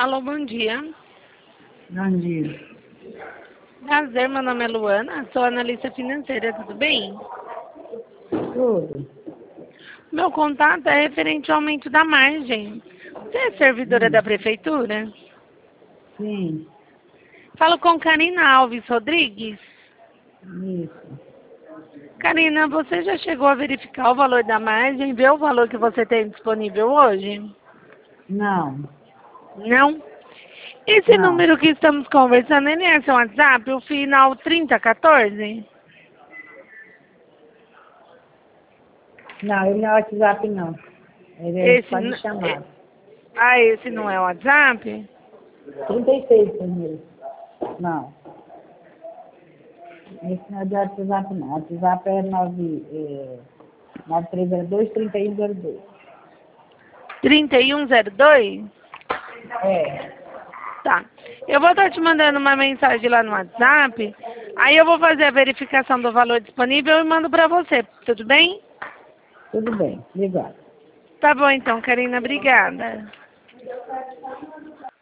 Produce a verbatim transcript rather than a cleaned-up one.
Alô, bom dia. Bom dia. Prazer, meu nome é Luana, sou analista financeira, tudo bem? Tudo. Meu contato é referente ao aumento da margem. Você é servidora Hum. da prefeitura? Sim, Falo com Karina Alves Rodrigues. isso. Karina, você já chegou a verificar o valor da margem, ver o valor que você tem disponível hoje? Não, Não? Esse não. número que estamos conversando, ele é seu WhatsApp, o final trinta quatorze? Não, ele não é WhatsApp, não. Ele é Esse, só de n- é- chamada. ah, esse não é o WhatsApp? trinta e seis primeiro. Não. Esse não é de WhatsApp, não. WhatsApp é nove, é, nove três zero dois, trinta e um zero dois. trinta e um zero dois? É, Tá. Eu vou estar te mandando uma mensagem lá no WhatsApp, aí eu vou fazer a verificação do valor disponível e mando pra você, tudo bem? tudo bem. Obrigado. Tá bom então, Karina, obrigada.